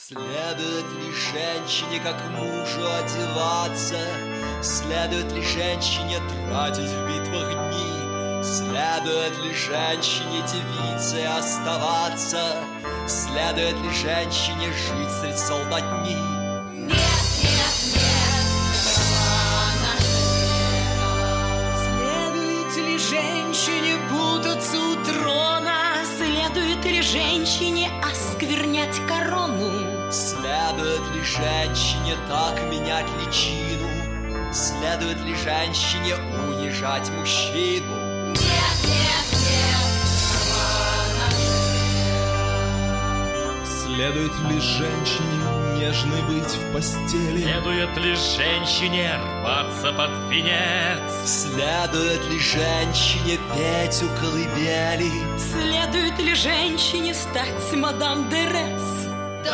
Следует ли женщине, как мужу, одеваться? Следует ли женщине тратить в битвах дни? Следует ли женщине девицей оставаться? Следует ли женщине жить средь солдатни? Нет, нет, нет, такова наша вера. Следует ли женщине путаться у трона? Следует ли женщине осквернять корону? Следует ли женщине так менять личину? Следует ли женщине унижать мужчину? Нет, нет, нет, такова наша вера. Следует ли женщине нежной быть в постели? Следует ли женщине рваться под венец? Следует ли женщине петь у колыбели? Следует ли женщине стать мадам де Рец? Да,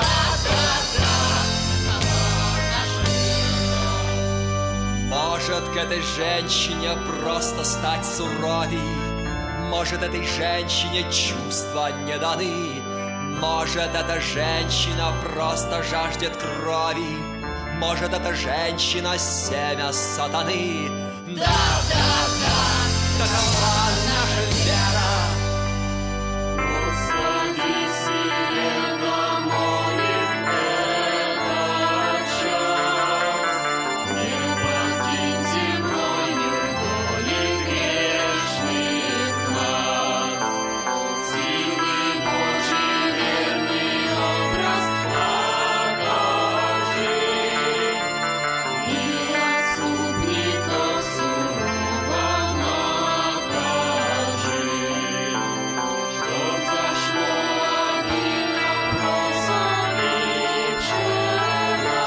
такова наша вера. Может, к этой женщине просто стать суровей? Может, этой женщине чувства не даны? Может, эта женщина просто жаждет крови? Может, эта женщина семя сатаны? Да, такова наша вера. Господи, сие намолим этот час. Не покинь земною доли грешных нас. Силы Божьей верный образ покажи. И отступников сурово накажи. Чтоб зашло обильно просоли вчера,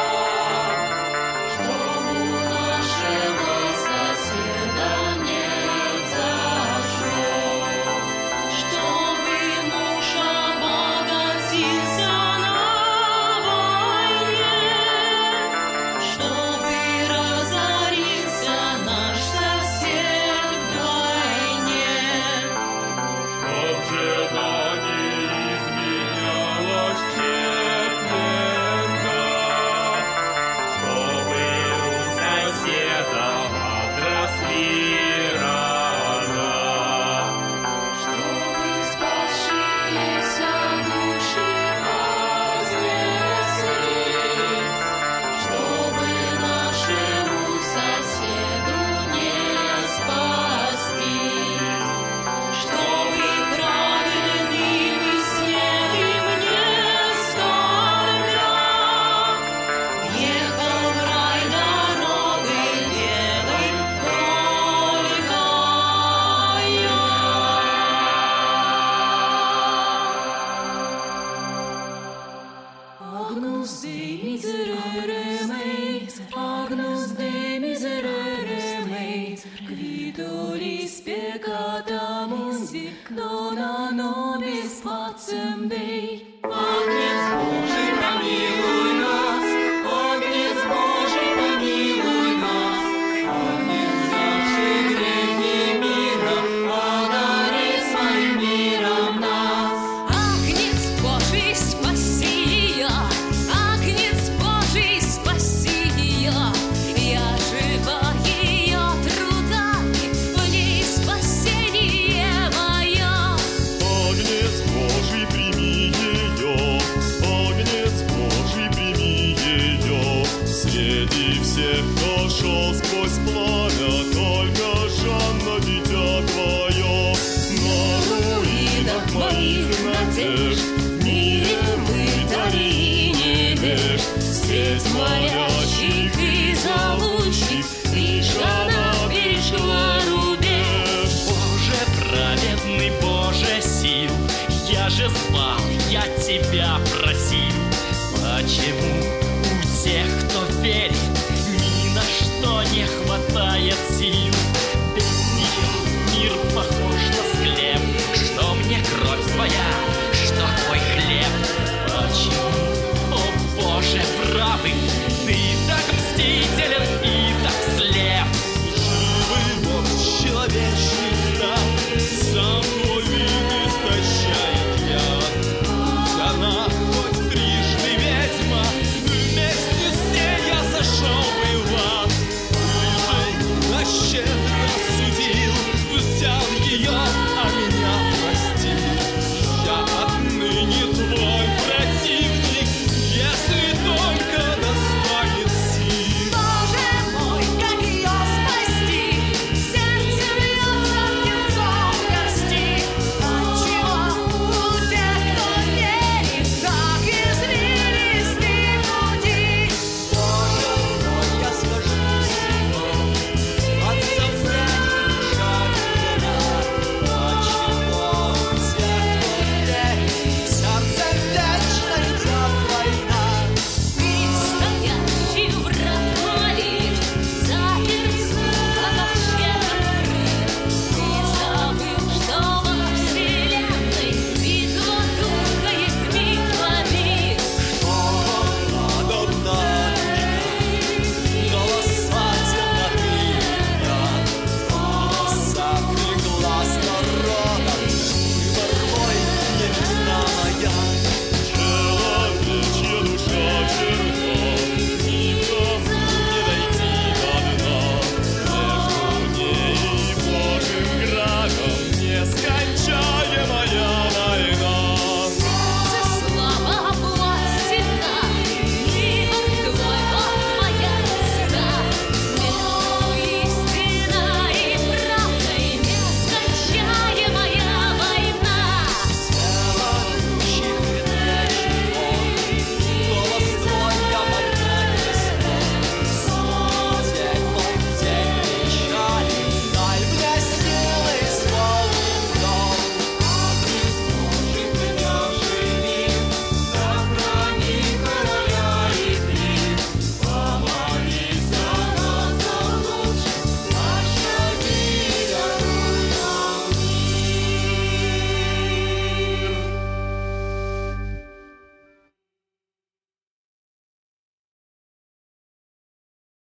чтоб у нашего соседа не зашло, Чтобы муж обогатился на войне, чтобы разорился наш сосед вдвойне. чтоб жена не изменялась четверга, Чтобы у соседа отросли рога, чтобы спасшиеся души вознеслись, чтобы нашему соседу не спастись, Чтобы праведным и смелым не скорбя ехал в рай дорогой белой только я. Agnus Dei miserere mei, Agnus Dei miserere mei, qui tollis peccata mundi, dona nobis pacem Dei. Агнец Божий, помилуй нас, Агнец Божий, помилуй нас, Агнец, взявший грехи мира, одари своим миром нас. Агнец Божий, спаси я, Агнец Божий, спаси я, я жива ее трудами, в ней спасение мое. Агнец Божий, прими ее, Агнец Божий, прими ее. Среди всех, кто шел сквозь пламя, только Жанна, дитя твое. На руинах моих надежд, в мире мытарей невежд, средь молящих и зовущих, лишь она перешла рубеж. Боже праведный, Боже сил, я же звал, я тебя просил. Почему у тех, кто верит, ни на что не хватает сил? Без нее мир похож на склеп. Что мне кровь твоя, что твой хлеб? Почему, о Боже правый, ты так мстителен и так слеп? Живый Бог человечный стал, сам твой вид истощает яд. Будь она хоть